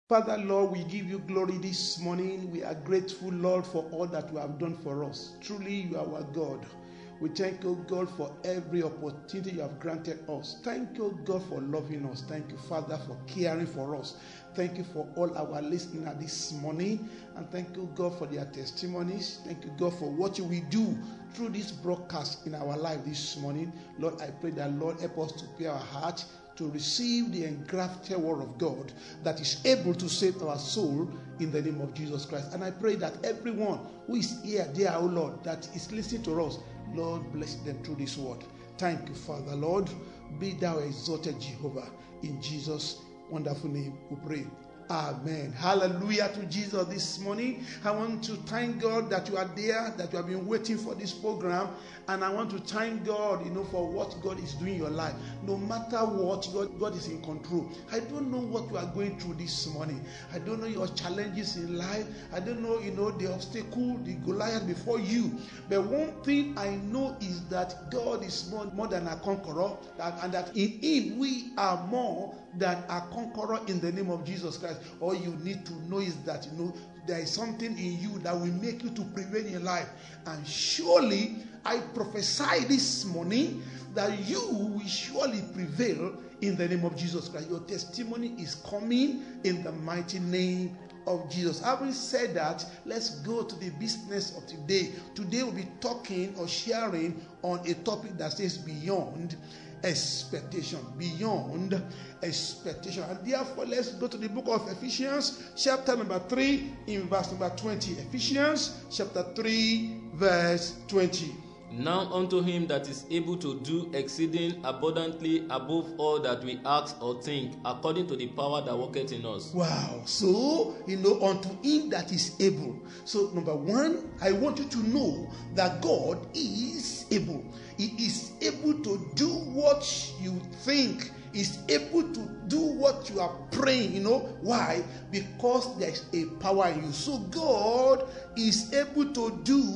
Father, Lord, we give you glory this morning. We are grateful, Lord, for all that you have done for us. Truly, you are our God. We thank you, God, for every opportunity you have granted us. Thank you, God, for loving us. Thank you, Father, for caring for us. Thank you for all our listeners this morning. And thank you, God, for their testimonies. Thank you, God, for what you will do through this broadcast in our life this morning. Lord, I pray that, Lord, help us to prepare our heart to receive the engrafted word of God that is able to save our soul in the name of Jesus Christ. And I pray that everyone who is here, dear, oh Lord, that is listening to us, Lord, bless them through this word. Thank you, Father, Lord. Be thou exalted, Jehovah. In Jesus' wonderful name we pray. Amen. Hallelujah to Jesus this morning. I want to thank God that you are there, that you have been waiting for this program. And I want to thank God, for what God is doing in your life. No matter what, God is in control. I don't know what you are going through this morning. I don't know your challenges in life. I don't know, the obstacle, the Goliath before you. But one thing I know is that God is more than a conqueror. And that in Him we are more than a conqueror in the name of Jesus Christ. All you need to know is that, there is something in you that will make you to prevail in life. And surely, I prophesy this morning that you will surely prevail in the name of Jesus Christ. Your testimony is coming in the mighty name of Jesus. Having said that, let's go to the business of today. Today we'll be talking or sharing on a topic that says beyond expectation. Beyond expectation. And therefore, let's go to the book of Ephesians, chapter number 3, in verse number 20. Ephesians, chapter 3, verse 20. Now unto him that is able to do exceeding abundantly above all that we ask or think, according to the power that worketh in us. Wow. So, unto him that is able. So, number one, I want you to know that God is able. He is able to do what you think. Is able to do what you are praying. Why? Because there is a power in you. So God is able to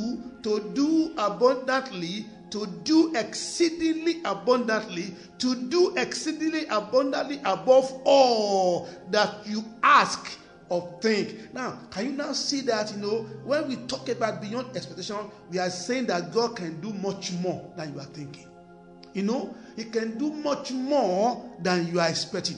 do abundantly, to do exceedingly abundantly, above all that you ask or think. Now, can you now see that, when we talk about beyond expectation, we are saying that God can do much more than you are thinking. He can do much more than you are expecting.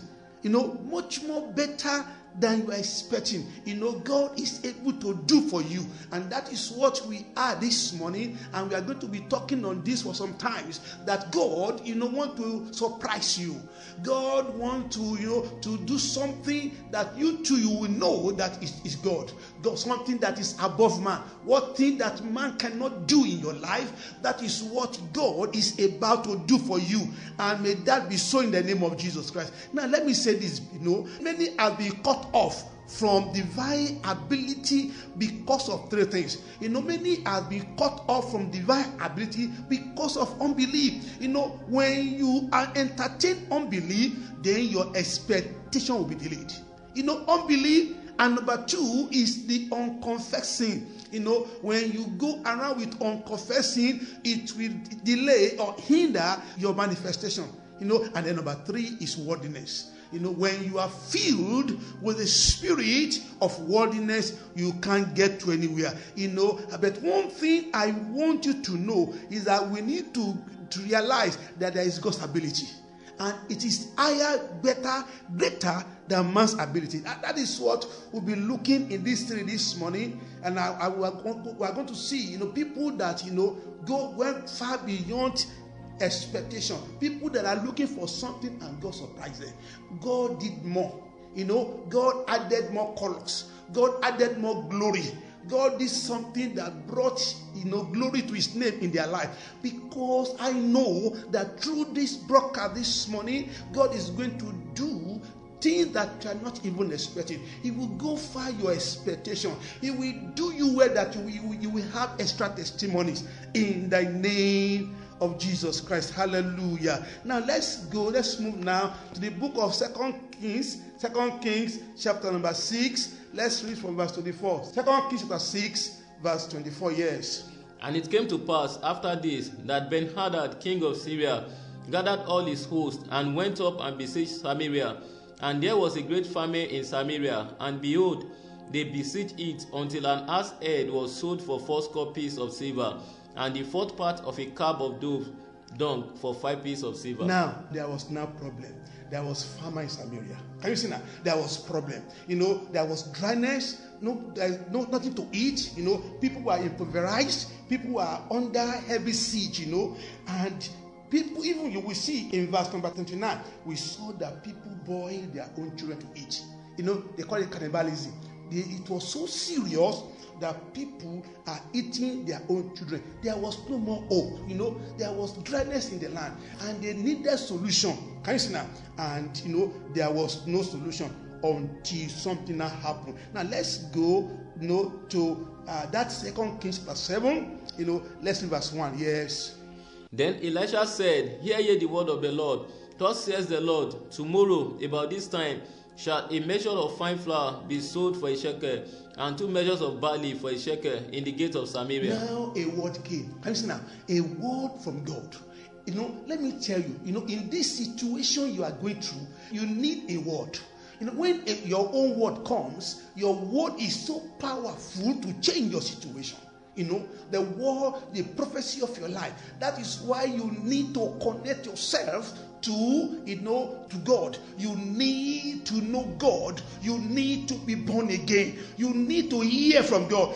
Much more better than you are expecting. God is able to do for you. And that is what we are this morning. And we are going to be talking on this for some times. That God, want to surprise you. God want to do something that you too, you will know that is God. God, something that is above man. What thing that man cannot do in your life, that is what God is about to do for you. And may that be so in the name of Jesus Christ. Now, let me say this, many have been cut off from divine ability because of three things. Many have been cut off from divine ability because of unbelief. When you are entertain unbelief, then your expectation will be delayed. Unbelief. And number two is the unconfessing. When you go around with unconfessing, it will delay or hinder your manifestation. And then number three is worldliness. When you are filled with the spirit of worldliness, you can't get to anywhere. But one thing I want you to know is that we need to realize that there is God's ability. And it is higher, better, greater than man's ability. That is what we'll be looking in this study this morning. And we are going to see, people that, went far beyond expectation. People that are looking for something and God surprised them. God did more. God added more colors. God added more glory. God did something that brought, glory to his name in their life. Because I know that through this broadcast this morning, God is going to do things that you are not even expecting. He will go far your expectation. He will do you well that you will have extra testimonies in the name of Jesus Christ. Hallelujah. Now let's move now to the book of 2 Kings chapter number 6. Let's read from verse 24. 2 Kings chapter 6 verse 24. Yes. And it came to pass after this that Ben-Hadad king of Syria gathered all his host and went up and besieged Samaria. And there was a great famine in Samaria, and behold, they besieged it until an ass head was sold for 80 pieces of silver, and the fourth part of a cab of dove dung for 5 pieces of silver. Now, there was no problem. There was famine in Samaria. Can you see now? There was problem. There was dryness. There's nothing to eat. People were impoverished. People were under heavy siege. And people, even you will see in verse number 29, we saw that people boil their own children to eat. They call it cannibalism. It was so serious that people are eating their own children. There was no more hope. There was dryness in the land, and they needed solution. Can you see now? And there was no solution until something now happened. Now let's go to that 2 Kings chapter 7. Let's read verse 1. Yes. Then Elisha said, Hear ye the word of the Lord. Thus says the Lord, tomorrow about this time shall a measure of fine flour be sold for a shekel, and 2 measures of barley for a shekel in the gate of Samaria. Now a word came. Can you see now? A word from God. Let me tell you, in this situation you are going through, you need a word. When your own word comes, your word is so powerful to change your situation. The word, the prophecy of your life. That is why you need to connect yourself to God. You need to know God. You need to be born again. You need to hear from God.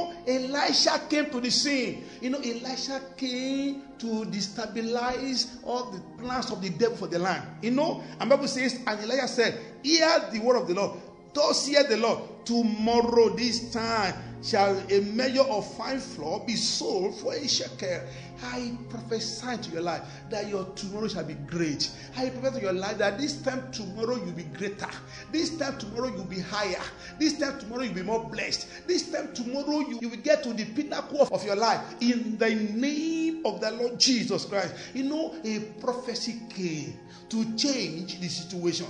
Elisha came to the scene. Elisha came to destabilize all the plans of the devil for the land. And Bible says, and Elijah said, Hear the word of the Lord. Thus saith the Lord, tomorrow this time shall a measure of fine flour be sold for a shekel. I prophesy to your life that your tomorrow shall be great. I prophesy to your life that this time tomorrow you'll be greater. This time tomorrow you'll be higher. This time tomorrow you'll be more blessed. This time tomorrow you will get to the pinnacle of your life. In the name of the Lord Jesus Christ. A prophecy came to change the situation.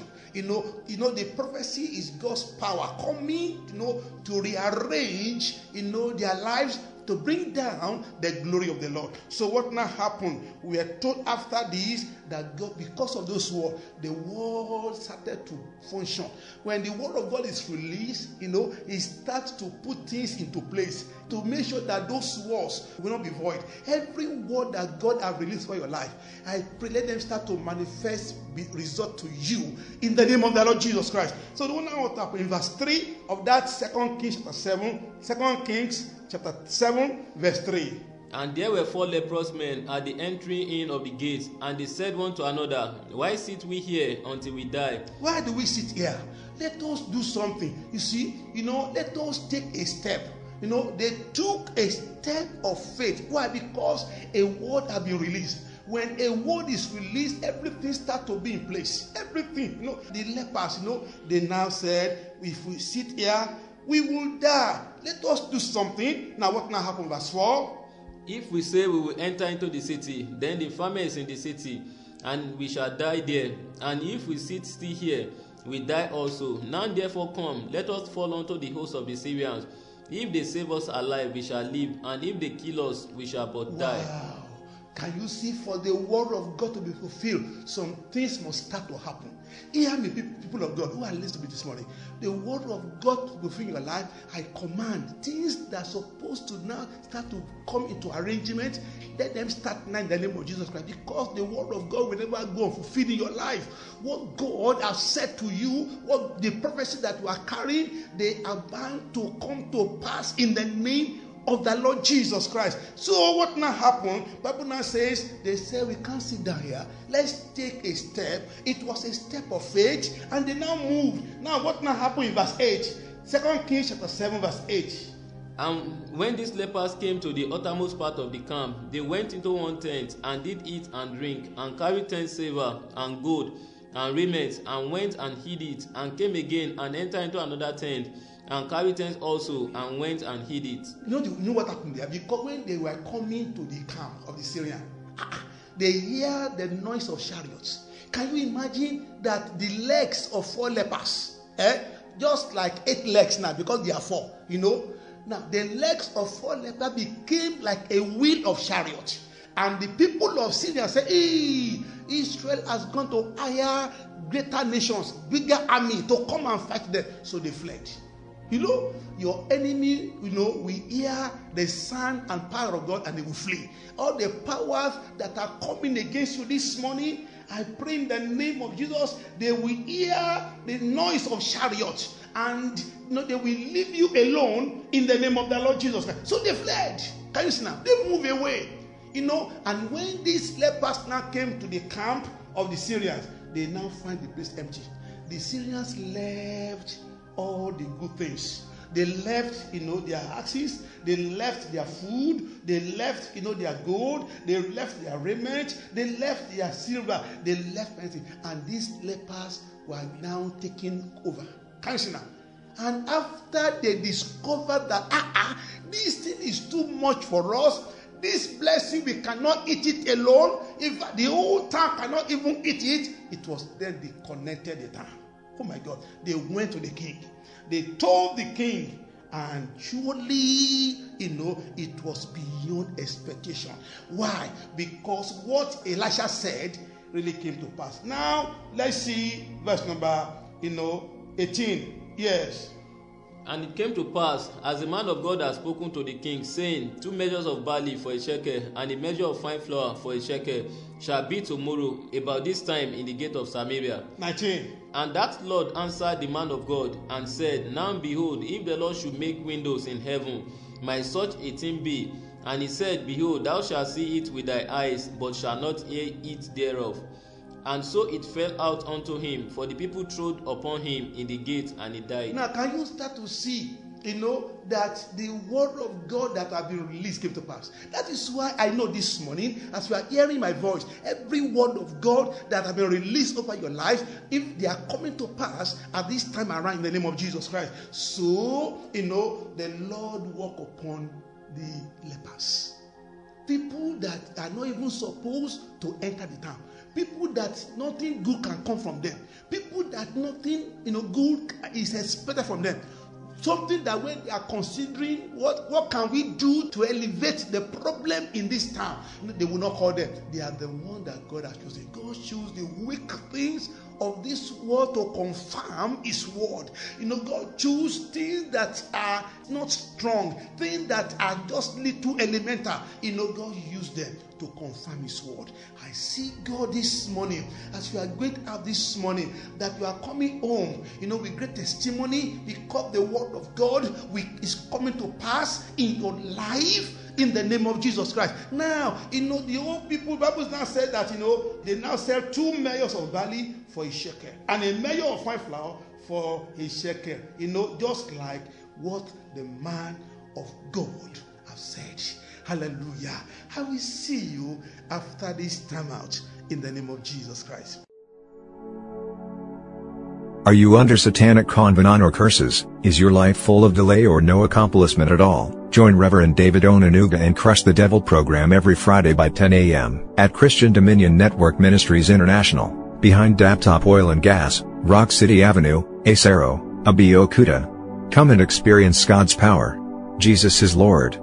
The prophecy is God's power coming, to rearrange, their lives, to bring down the glory of the Lord. So what now happened? We are told after this that God, because of those words, the world started to function. When the word of God is released, it starts to put things into place to make sure that those words will not be void. Every word that God has released for your life, I pray let them start to manifest result to you in the name of the Lord Jesus Christ. So the one now what happened in verse 3 of that 2 Kings chapter 7, 2 Kings chapter 7 verse 3. And there were 4 leprous men at the entry in of the gate, and they said one to another, Why sit we here until we die? Why do we sit here? Let us do something. You see, let us take a step. They took a step of faith. Why? Because a word had been released. When a word is released, everything starts to be in place. Everything. The lepers, they now said, if we sit here, we will die. Let us do something. Now what now happened? Verse 4. If we say we will enter into the city, then the famine is in the city, and we shall die there. And if we sit still here, we die also. Now therefore come, let us fall unto the host of the Syrians. If they save us alive, we shall live, and if they kill us, we shall but die. Wow. Can you see, for the word of God to be fulfilled, some things must start to happen. Hear me, people of God who are listening to me this morning. The word of God to fulfill your life, I command things that are supposed to now start to come into arrangement. Let them start now in the name of Jesus Christ, because the word of God will never go on fulfilling your life. What God has said to you, what the prophecy that you are carrying, they are bound to come to pass in the name of the Lord Jesus Christ. So what now happened? Bible now says, they said, we can't sit down here. Let's take a step. It was a step of faith, and they now moved. Now what now happened in verse 8? 2 Kings chapter 7 verse 8. And when these lepers came to the uttermost part of the camp, they went into one tent, and did eat and drink, and carried 10 silver and gold and raiment, and went and hid it, and came again and entered into another tent, and carried tents also, and went and hid it. You know what happened there? Because when they were coming to the camp of the Syrians, they hear the noise of chariots. Can you imagine that the legs of 4 lepers, just like 8 legs now, because they are 4, Now, the legs of 4 lepers became like a wheel of chariot. And the people of Syria said, hey, Israel has gone to hire greater nations, bigger army to come and fight them. So they fled. Your enemy, will hear the sound and power of God and they will flee. All the powers that are coming against you this morning, I pray in the name of Jesus, they will hear the noise of chariots and they will leave you alone in the name of the Lord Jesus Christ. So they fled. Can you see now? They move away. And when these lepers now came to the camp of the Syrians, they now find the place empty. The Syrians left all the good things. They left, their axes, they left their food, they left, their gold, they left their raiment, they left their silver, they left everything. And these lepers were now taking over. Can you see now? And after they discovered that, this thing is too much for us, this blessing, we cannot eat it alone. If the whole town cannot even eat it, it was then they connected the town. Oh my God. They went to the king. They told the king, and surely, it was beyond expectation. Why? Because what Elisha said really came to pass. Now, let's see verse number, 18. Yes. And it came to pass, as the man of God had spoken to the king, saying, 2 measures of barley for a shekel, and a measure of fine flour for a shekel, shall be tomorrow about this time in the gate of Samaria. 19. And that Lord answered the man of God, and said, Now behold, if the Lord should make windows in heaven, might such a thing be? And he said, Behold, thou shalt see it with thy eyes, but shalt not eat thereof. And so it fell out unto him, for the people trod upon him in the gate, and he died. Now, can you start to see, that the word of God that have been released came to pass? That is why I know this morning, as you are hearing my voice, every word of God that have been released over your life, if they are coming to pass at this time around in the name of Jesus Christ. So, the Lord walk upon the lepers. People that are not even supposed to enter the town. People that nothing good can come from them. People that nothing, good is expected from them. Something that when they are considering what can we do to elevate the problem in this town, they will not call them. They are the one that God has chosen. God chose the weak things of this world to confirm his word. God choose things that are not strong, things that are just little elemental. God used them to confirm his word. I see God this morning, as you are going out this morning, that you are coming home, with great testimony, because the word of God is coming to pass in your life, in the name of Jesus Christ. Now, the old people, Bible now said that, they now sell 2 measures of barley for a shekel, and a measure of fine flour for a shekel. Just like what the man of God has said. Hallelujah. I will see you after this time out in the name of Jesus Christ. Are you under satanic covenant or curses? Is your life full of delay or no accomplishment at all? Join Reverend David Onanuga and Crush the Devil program every Friday by 10 a.m. at Christian Dominion Network Ministries International, behind Daptop Oil and Gas, Rock City Avenue, Acero, Abeokuta. Come and experience God's power. Jesus is Lord.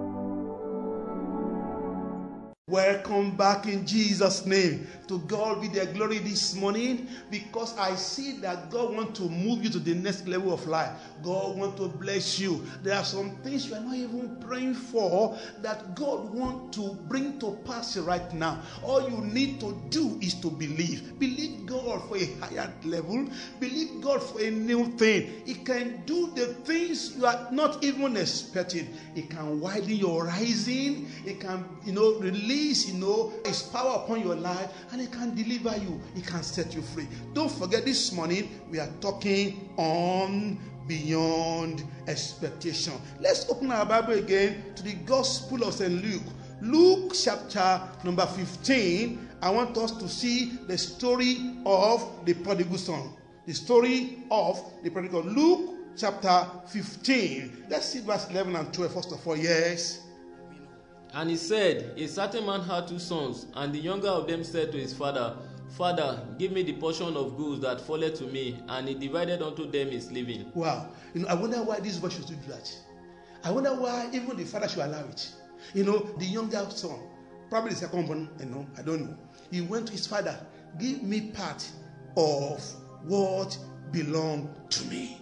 Welcome back in Jesus' name. To God be the glory this morning, because I see that God wants to move you to the next level of life. God wants to bless you. There are some things you are not even praying for that God wants to bring to pass right now. All you need to do is to believe. Believe God for a higher level. Believe God for a new thing. He can do the things you are not even expecting. He can widen your horizon. He can, release, his power upon your life, and he can deliver you. He can set you free. Don't forget, this morning we are talking on beyond expectation. Let's open our Bible again to the Gospel of St. Luke. Luke chapter number 15. I want us to see the story of the prodigal son. The story of the prodigal. Luke chapter 15. Let's see verse 11 and 12 first of all. Yes. And he said, A certain man had 2 sons, and the younger of them said to his father, Father, give me the portion of goods that falleth to me. And he divided unto them his living. Wow. I wonder why this boy should do that. I wonder why even the father should allow it. The younger son, probably the second born, I don't know. He went to his father, give me part of what belonged to me.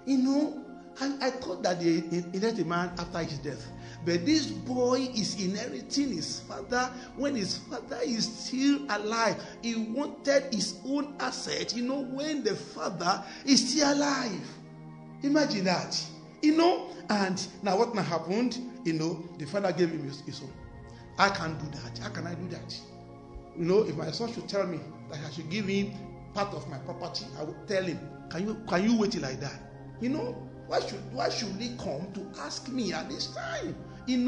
And I thought that they inherited a man after his death. But this boy is inheriting his father when his father is still alive. He wanted his own asset, when the father is still alive. Imagine that. And now what now happened? The father gave him his own. I can't do that. How can I do that? If my son should tell me that I should give him part of my property, I would tell him, can you wait till I die? Why should he come to ask me at this time?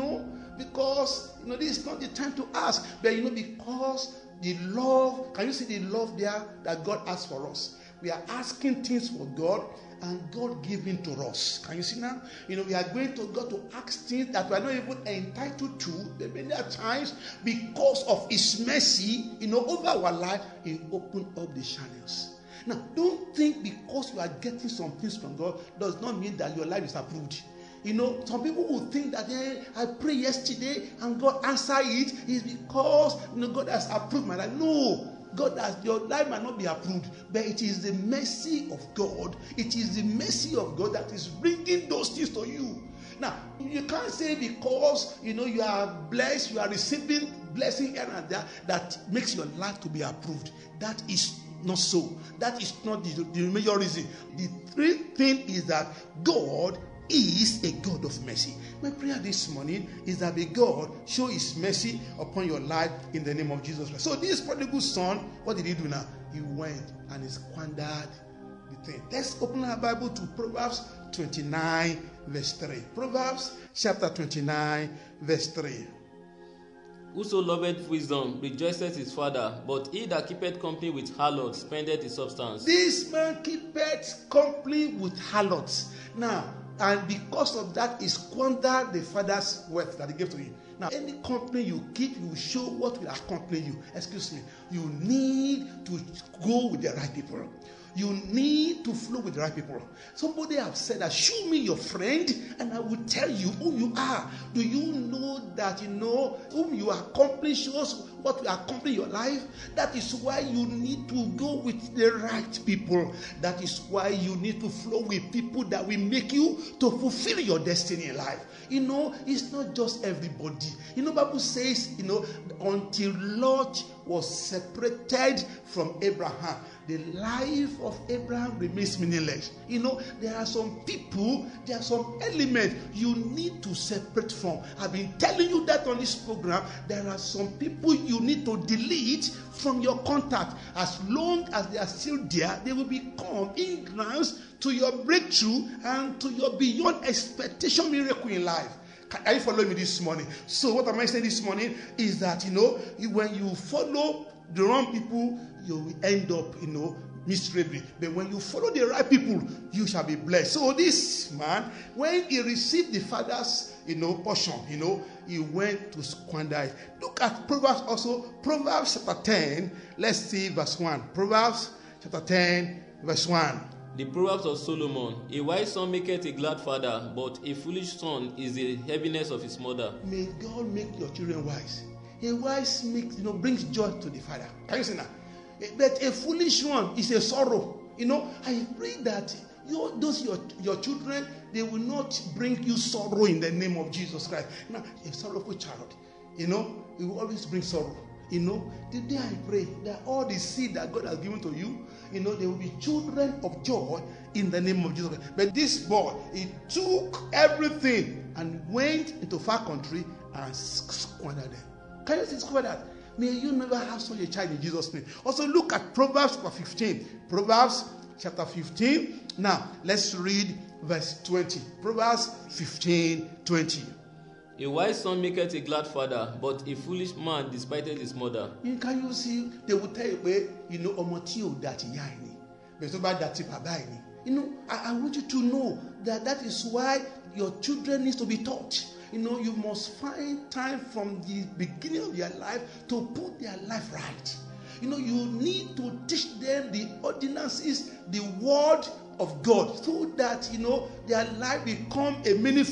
Because this is not the time to ask. But because the love, can you see the love there that God has for us? We are asking things for God, and God giving to us. Can you see now? We are going to God to ask things that we are not even entitled to. But many times, because of His mercy, over our life, He opened up the channels. Now, don't think because you are getting some things from God does not mean that your life is approved. Some people will think that I prayed yesterday and God answered it is because God has approved my life. No. Your life might not be approved, but it is the mercy of God. It is the mercy of God that is bringing those things to you. Now, you can't say because, you are blessed, you are receiving blessing here and there, that makes your life to be approved. That is not so. That is not the major reason. The three thing is that God is a God of mercy. My prayer this morning is that may God show His mercy upon your life in the name of Jesus Christ. So this prodigal son, what did he do now? He went and he squandered the thing. Let's open our Bible to Proverbs 29 verse 3. Proverbs chapter 29 verse 3. Whoso loveth wisdom rejoiceth his father, but he that keepeth company with harlots spendeth his substance. This man keepeth company with harlots. Now, and because of that, he squandered the father's wealth that he gave to him. Now, any company you keep, you show what will accompany you. Excuse me. You need to go with the right people. You need to flow with the right people. Somebody have said that, show me your friend and I will tell you who you are. Do you know that whom you accomplish shows what will accompany your life? That is why you need to go with the right people. That is why you need to flow with people that will make you to fulfill your destiny in life. It's not just everybody. Bible says, until Lot was separated from Abraham, the life of Abraham remains meaningless. There are some people, there are some elements you need to separate from. I've been telling you that on this program. There are some people you need to delete from your contact. As long as they are still there, they will become hindrance to your breakthrough and to your beyond expectation miracle in life. Are you following me this morning? So what am I saying this morning is that, when you follow the wrong people, you will end up, miserably. But when you follow the right people, you shall be blessed. So this man, when he received the father's, portion, he went to squander it. Look at Proverbs also. Proverbs chapter 10. Let's see verse 1. Proverbs chapter 10, verse 1. The Proverbs of Solomon. A wise son maketh a glad father, but a foolish son is the heaviness of his mother. May God make your children wise. A wise brings joy to the father. Can you see that? But a foolish one is a sorrow. I pray that your children, they will not bring you sorrow in the name of Jesus Christ. Now, a sorrowful child, it will always bring sorrow. Today I pray that all the seed that God has given to you, they will be children of joy in the name of Jesus Christ. But this boy, he took everything and went into far country and squandered them. Can you discover that? May you never have such a child in Jesus' name. Also look at Proverbs chapter 15. Proverbs chapter 15. Now, let's read verse 20. Proverbs 15:20. A wise son maketh a glad father, but a foolish man despiseth his mother. Can you see? They will tell you, omotio that yaini. But so bad that I want you to know that is why your children need to be taught. You must find time from the beginning of your life to put their life right. You need to teach them the ordinances, the word of God, so that their life become a meaningful.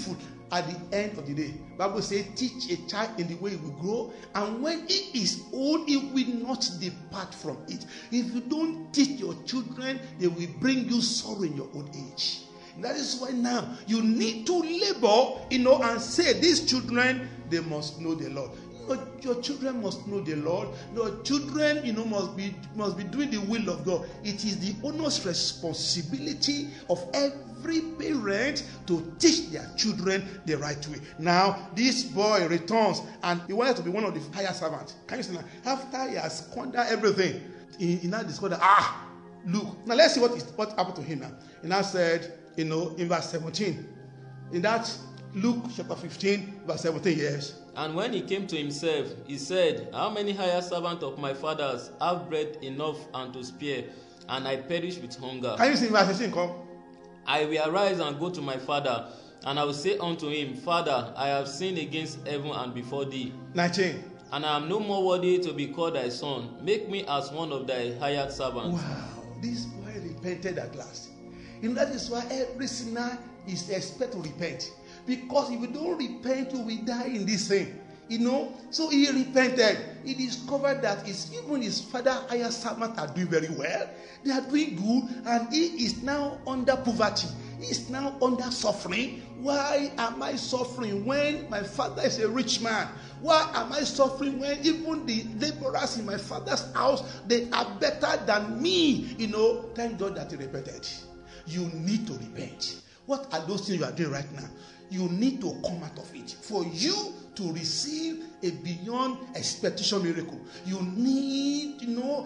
at the end of the day. Bible says, teach a child in the way he will grow, and when he is old, he will not depart from it. If you don't teach your children, they will bring you sorrow in your old age. That is why now you need to labor, and say, these children, they must know the Lord. Your children must know the Lord. Your children, must be doing the will of God. It is the owner's responsibility of every parent to teach their children the right way. Now, this boy returns, and he wanted to be one of the higher servants. Can you see that? After he has squandered everything, he now discovered, look. Now, let's see what happened to him now. He now said, in verse 17, in that Luke chapter 15, verse 17, yes. And when he came to himself, he said, how many higher servants of my father's have bread enough and to spare, and I perish with hunger? Can you see verse 16? Come. I will arise and go to my father, and I will say unto him, Father, I have sinned against heaven and before thee. 19. And I am no more worthy to be called thy son. Make me as one of thy hired servants. Wow, this boy repented at last. That is why every sinner is expected to repent. Because if you don't repent, you will die in this sin. So he repented. He discovered that even his father higher servants are doing very well. They are doing good, and he is now under poverty. He is now under suffering. Why am I suffering when my father is a rich man? Why am I suffering when even the laborers in my father's house, they are better than me? Thank God that he repented. You need to repent. What are those things you are doing right now? You need to come out of it. For you to receive a beyond expectation miracle, you need,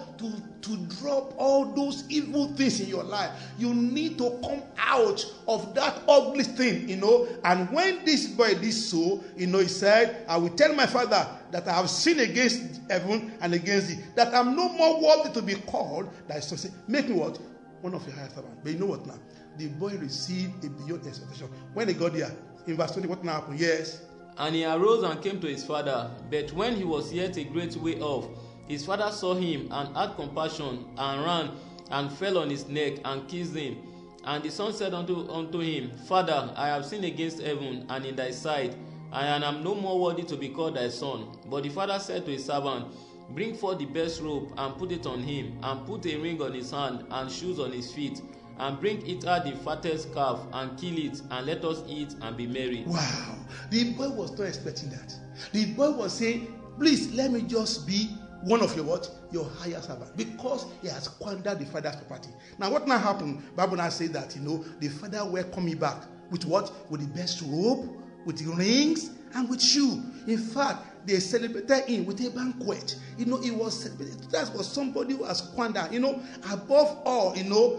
to drop all those evil things in your life. You need to come out of that ugly thing, And when this boy did so, he said, I will tell my father that I have sinned against heaven and against thee, that I'm no more worthy to be called thy son. Say, make me what? One of your higher servants. But you know what now? The boy received a beyond expectation. When they got there, in verse 20, what now happened? Yes. And he arose and came to his father. But when he was yet a great way off, his father saw him and had compassion, and ran and fell on his neck and kissed him. And the son said unto him, Father, I have sinned against heaven and in thy sight, and am no more worthy to be called thy son. But the father said to his servant, Bring forth the best robe and put it on him, and put a ring on his hand and shoes on his feet, and bring it out the fattest calf, and kill it, and let us eat and be merry. Wow. The boy was not expecting that. The boy was saying, please let me just be one of your higher servant, because he has squandered the father's property. Now what now happened? Bible now says that, the father welcomed him back with what? With the best robe, with the rings, and with shoe. In fact, they celebrated him with a banquet. It was celebrated. That was somebody who has squandered. Above all,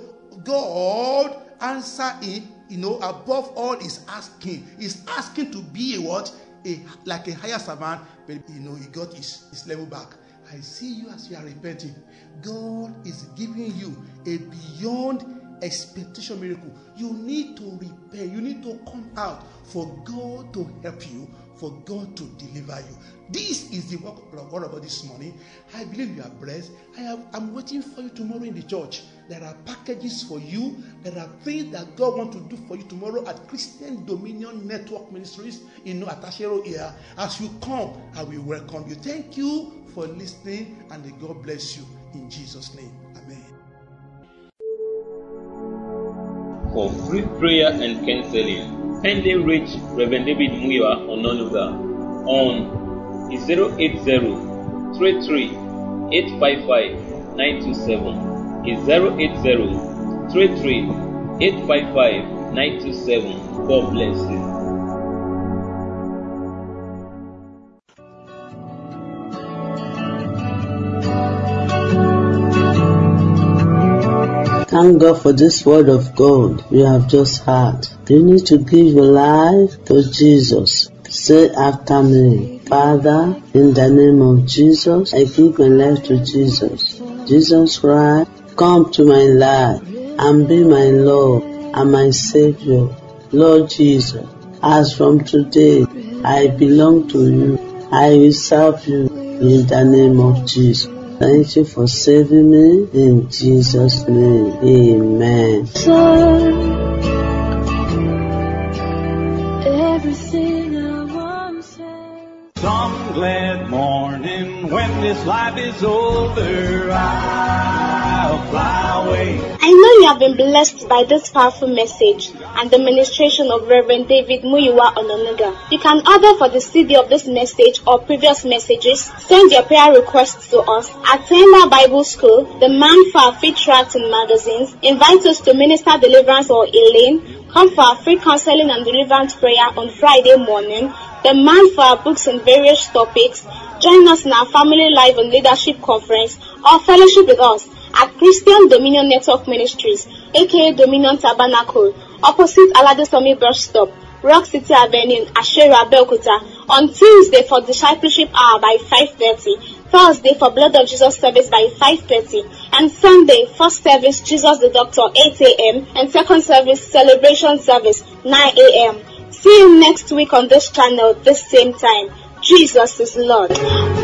God answered him. Above all, is asking. He's asking to be like a higher servant, but he got his level back. I see you as you are repenting. God is giving you a beyond expectation miracle. You need to repent. You need to come out for God to help you, for God to deliver you. This is the work of God about this morning. I believe you are blessed. I'm waiting for you tomorrow in the church. There are packages for you. There are things that God wants to do for you tomorrow at Christian Dominion Network Ministries in Atashero here. As you come, I will welcome you. Thank you for listening, and may God bless you in Jesus' name. Amen. For free prayer and counseling, kindly reach Reverend David Muiwa Ononuga on 080-33-855-927. Is 080-33-855-927. God bless you. Thank God for this word of God you have just heard. You need to give your life to Jesus. Say after me, Father, in the name of Jesus, I give my life to Jesus. Jesus Christ, come to my life and be my Lord and my Savior. Lord Jesus, as from today, I belong to you. I will serve you in the name of Jesus. Thank you for saving me in Jesus' name. Amen. everything I once said. Some glad morning when this life is over, I'll fly away. I know you have been blessed by this powerful message and the ministration of Reverend David Muyiwa Ononuga. You can order for the CD of this message or previous messages. Send your prayer requests to us. Attend our Bible School, the Man for our Free Tracts and Magazines. Invite us to Minister Deliverance or Elaine. Come for our free counseling and deliverance prayer on Friday morning. The Man for our books on various topics. Join us in our Family Life and Leadership Conference or fellowship with us at Christian Dominion Network Ministries, aka Dominion Tabernacle, opposite Aladesomi Bus Stop, Rock City Avenue, Ashera, Belkuta, on Tuesday for Discipleship Hour by 5:30, Thursday for Blood of Jesus service by 5:30, and Sunday first service Jesus the Doctor 8 a.m. and second service celebration service 9 a.m. See you next week on this channel, this same time. Jesus is Lord.